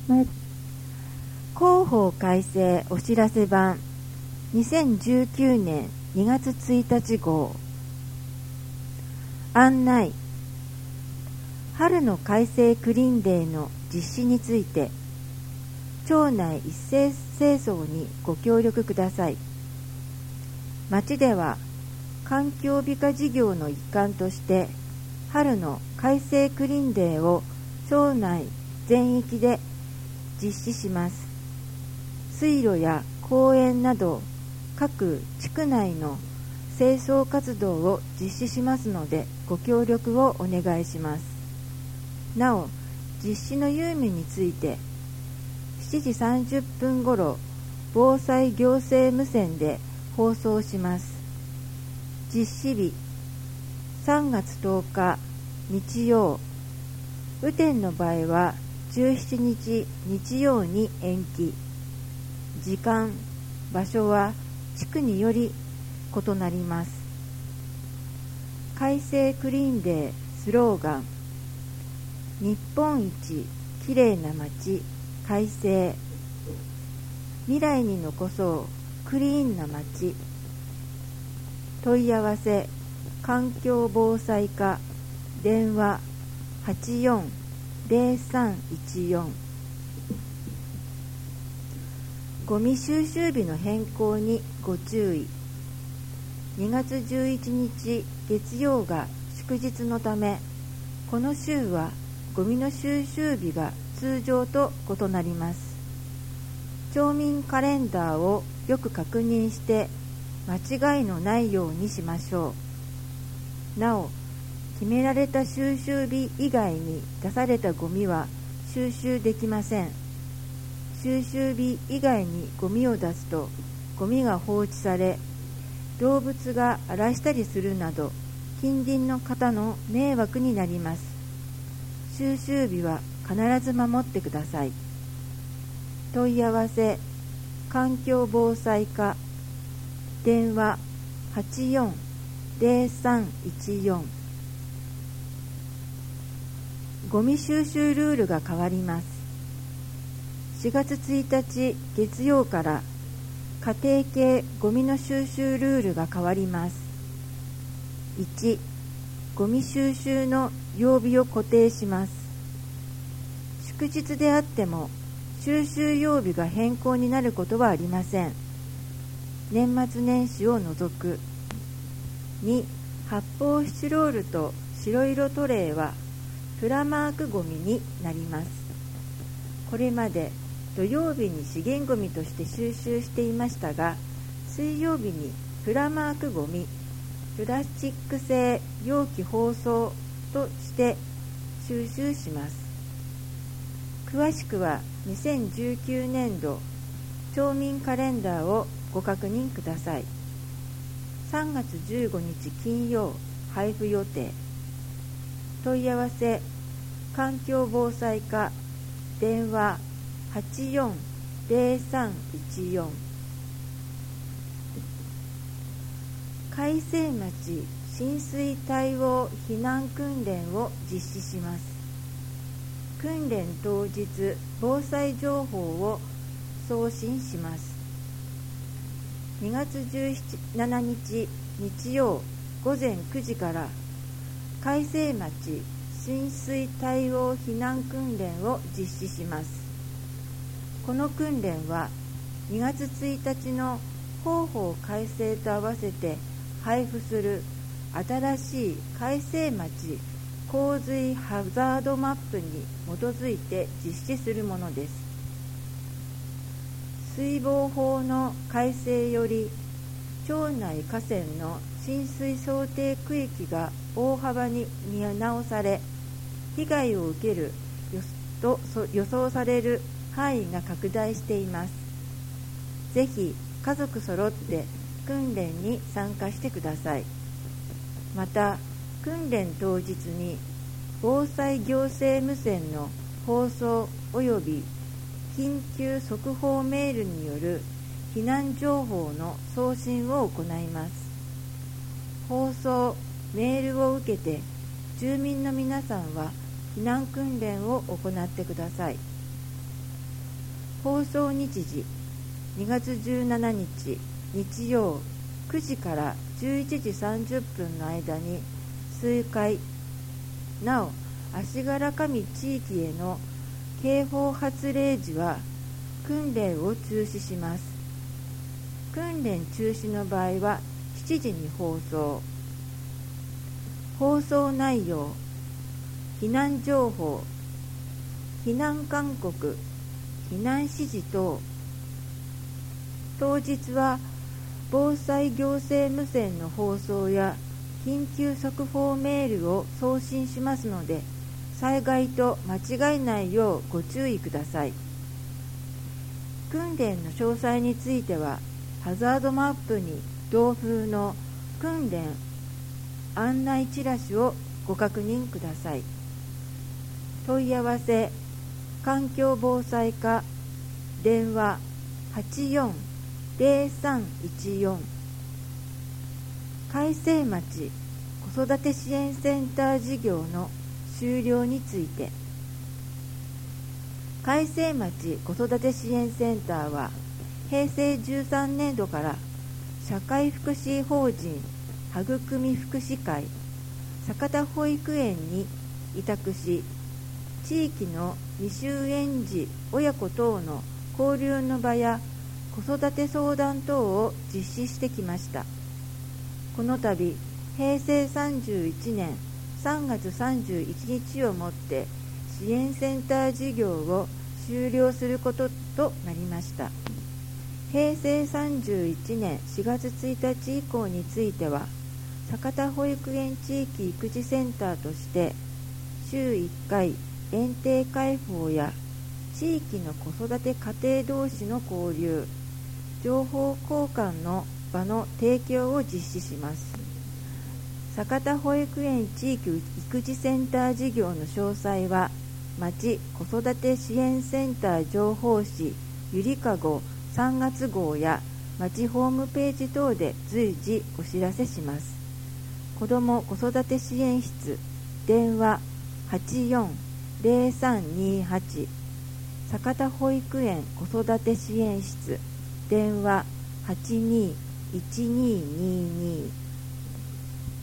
広報改正お知らせ版2019年2月1日号。案内。春の改正クリーンデーの実施について、町内一斉清掃にご協力ください。町では環境美化事業の一環として春の改正クリーンデーを町内全域で実施します。水路や公園など各地区内の清掃活動を実施しますのでご協力をお願いします。なお、実施の優美について7時30分ごろ防災行政無線で放送します。実施日3月10日日曜、雨天の場合は17日日曜に延期。時間、場所は地区により異なります。改正クリーンデースローガン。日本一きれいな街改正。未来に残そうクリーンな街。問い合わせ環境防災課電話840314。ゴミ収集日の変更にご注意。2月11日月曜が祝日のため、この週はゴミの収集日が通常と異なります。町民カレンダーをよく確認して間違いのないようにしましょう。なお、決められた収集日以外に出されたゴミは収集できません。収集日以外にゴミを出すとゴミが放置され、動物が荒らしたりするなど近隣の方の迷惑になります。収集日は必ず守ってください。問い合わせ環境防災課電話840314。ゴミ収集ルールが変わります。4月1日月曜から家庭系ゴミの収集ルールが変わります。1、ゴミ収集の曜日を固定します。祝日であっても収集曜日が変更になることはありません。年末年始を除く。2、発泡スチロールと白色トレイはプラマークゴミになります。これまで土曜日に資源ゴミとして収集していましたが、水曜日にプラマークゴミ、プラスチック製容器包装として収集します。詳しくは2019年度町民カレンダーをご確認ください。3月15日金曜配布予定。問い合わせ環境防災課電話840314。改正町浸水対応避難訓練を実施します。訓練当日防災情報を送信します。2月17日日曜午前9時から改正町浸水対応避難訓練を実施します。この訓練は2月1日の広報改正と合わせて配布する新しい改正町洪水ハザードマップに基づいて実施するものです。水防法の改正より町内河川の浸水想定区域が大幅に見直され、被害を受けると予想される範囲が拡大しています。ぜひ家族揃って訓練に参加してください。また訓練当日に防災行政無線の放送及び緊急速報メールによる避難情報の送信を行います。放送、メールを受けて住民の皆さんは避難訓練を行ってください。 放送日時2月17日日曜9時から11時30分の間に数回、なお足柄上地域への警報発令時は訓練を中止します。訓練中止の場合は7時に放送。放送内容、避難情報、避難勧告、避難指示等。当日は防災行政無線の放送や緊急速報メールを送信しますので、災害と間違えないようご注意ください。訓練の詳細については、ハザードマップに同封の訓練案内チラシをご確認ください。問い合わせ、環境防災課、電話84-0314。海西町子育て支援センター事業の終了について。海西町子育て支援センターは平成13年度から社会福祉法人はぐくみ福祉会酒田保育園に委託し、地域の未就園児親子等の交流の場や子育て相談等を実施してきました。この度、平成31年3月31日をもって支援センター事業を終了することとなりました。平成31年4月1日以降については、酒田保育園地域育児センターとして週1回園庭開放や地域の子育て家庭同士の交流、情報交換の場の提供を実施します。酒田保育園地域育児センター事業の詳細は、町子育て支援センター情報誌ゆりかご3月号や町ホームページ等で随時お知らせします。子ども子育て支援室、電話84-0328。酒田保育園子育て支援室、電話82-1222。